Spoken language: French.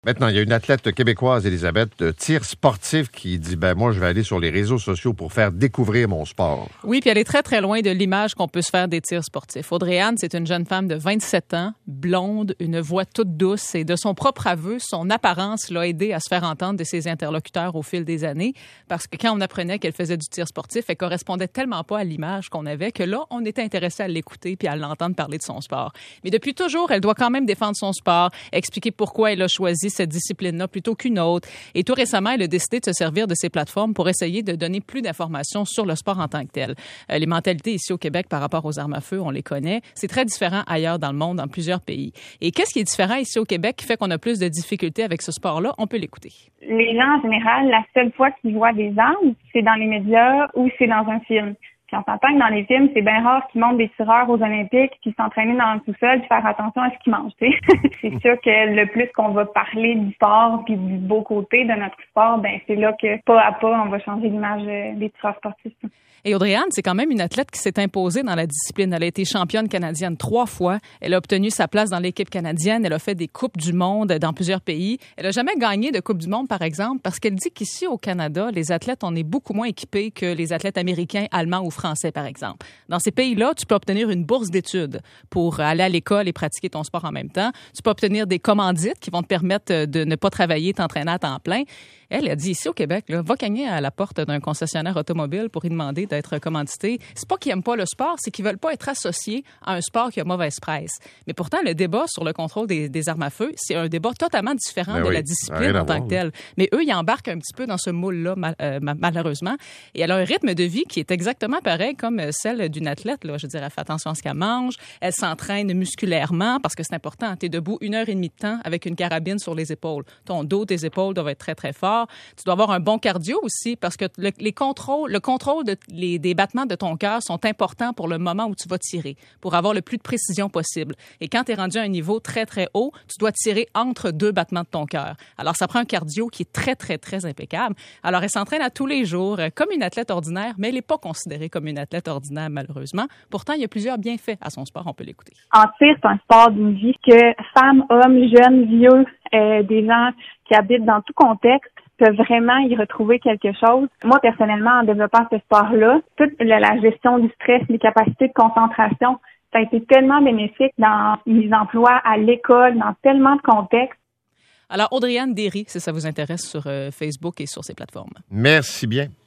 Maintenant, il y a une athlète québécoise, Elisabeth, de tir sportif qui dit, moi, je vais aller sur les réseaux sociaux pour faire découvrir mon sport. Oui, puis elle est très, très loin de l'image qu'on peut se faire des tirs sportifs. Audrey-Anne, c'est une jeune femme de 27 ans, blonde, une voix toute douce et de son propre aveu, son apparence l'a aidée à se faire entendre de ses interlocuteurs au fil des années parce que quand on apprenait qu'elle faisait du tir sportif, elle correspondait tellement pas à l'image qu'on avait que là, on était intéressé à l'écouter puis à l'entendre parler de son sport. Mais depuis toujours, elle doit quand même défendre son sport, expliquer pourquoi elle a choisi cette discipline-là plutôt qu'une autre. Et tout récemment, elle a décidé de se servir de ces plateformes pour essayer de donner plus d'informations sur le sport en tant que tel. Les mentalités ici au Québec par rapport aux armes à feu, on les connaît. C'est très différent ailleurs dans le monde, dans plusieurs pays. Et qu'est-ce qui est différent ici au Québec qui fait qu'on a plus de difficultés avec ce sport-là? On peut l'écouter. Les gens, en général, la seule fois qu'ils voient des armes, c'est dans les médias ou c'est dans un film. Puis on s'entend que dans les films, c'est bien rare qu'ils montrent des tireurs aux Olympiques qui s'entraînent dans le sous-sol puis faire attention à ce qu'ils mangent. C'est sûr que le plus qu'on va parler du sport puis du beau côté de notre sport, c'est là que pas à pas, on va changer l'image des tireurs sportifs. Et Audrey-Anne, c'est quand même une athlète qui s'est imposée dans la discipline. Elle a été championne canadienne 3 fois. Elle a obtenu sa place dans l'équipe canadienne. Elle a fait des Coupes du monde dans plusieurs pays. Elle n'a jamais gagné de Coupe du monde, par exemple, parce qu'elle dit qu'ici, au Canada, les athlètes, on est beaucoup moins équipés que les athlètes américains, allemands ou français, par exemple. Dans ces pays-là, tu peux obtenir une bourse d'études pour aller à l'école et pratiquer ton sport en même temps. Tu peux obtenir des commandites qui vont te permettre de ne pas travailler, t'entraîner à temps plein. Elle a dit ici au Québec, là, va cogner à la porte d'un concessionnaire automobile pour y demander d'être commandité. C'est pas qu'ils aiment pas le sport, c'est qu'ils veulent pas être associés à un sport qui a mauvaise presse. Mais pourtant, le débat sur le contrôle des armes à feu, c'est un débat totalement différent de la discipline en tant que telle. Mais eux, ils embarquent un petit peu dans ce moule-là, malheureusement. Et elle a un rythme de vie qui est exactement pareil comme celle d'une athlète. Là. Je dirais, elle fait attention à ce qu'elle mange. Elle s'entraîne musculairement parce que c'est important. Tu es debout 1h30 de temps avec une carabine sur les épaules. Ton dos, tes épaules doivent être très, très forts. Tu dois avoir un bon cardio aussi parce que le contrôle des battements de ton cœur sont importants pour le moment où tu vas tirer, pour avoir le plus de précision possible. Et quand tu es rendu à un niveau très, très haut, tu dois tirer entre 2 battements de ton cœur. Alors, ça prend un cardio qui est très, très, très impeccable. Alors, elle s'entraîne à tous les jours comme une athlète ordinaire, mais elle n'est pas considérée comme une athlète ordinaire, malheureusement. Pourtant, il y a plusieurs bienfaits à son sport. On peut l'écouter. En tir, c'est un sport d'une vie que femmes, hommes, jeunes, vieux, des gens qui habitent dans tout contexte peuvent vraiment y retrouver quelque chose. Moi, personnellement, en développant ce sport-là, toute la gestion du stress, les capacités de concentration, ça a été tellement bénéfique dans mes emplois à l'école, dans tellement de contextes. Alors, Audrey-Anne Derry, si ça vous intéresse, sur Facebook et sur ces plateformes. Merci bien.